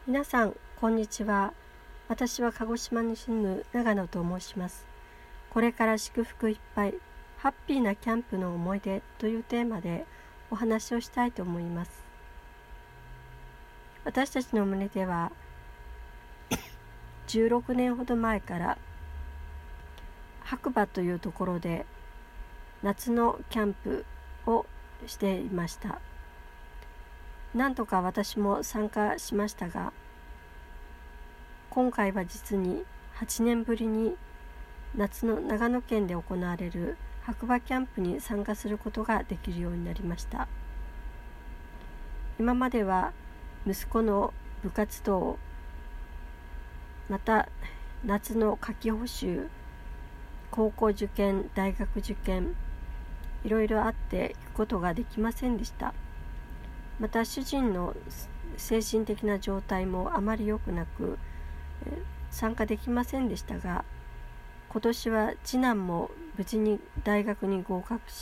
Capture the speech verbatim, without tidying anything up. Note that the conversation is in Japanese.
皆さんこんにちは。私は鹿児島に住む長野と申します。これから祝福いっぱいハッピーなキャンプの思い出というテーマでお話をしたいと思います。私たちの胸ではじゅうろくねんほど前から白馬というところで夏のキャンプをしていました。なんとか私も参加しましたが、今回は実にはちねんぶりに夏の長野県で行われる白馬キャンプに参加することができるようになりました。今までは息子の部活動、また夏の夏季補習、高校受験、大学受験、いろいろあって行くことができませんでした。また主人の精神的な状態もあまり良くなく参加できませんでしたが、今年は次男も無事に大学に合格し、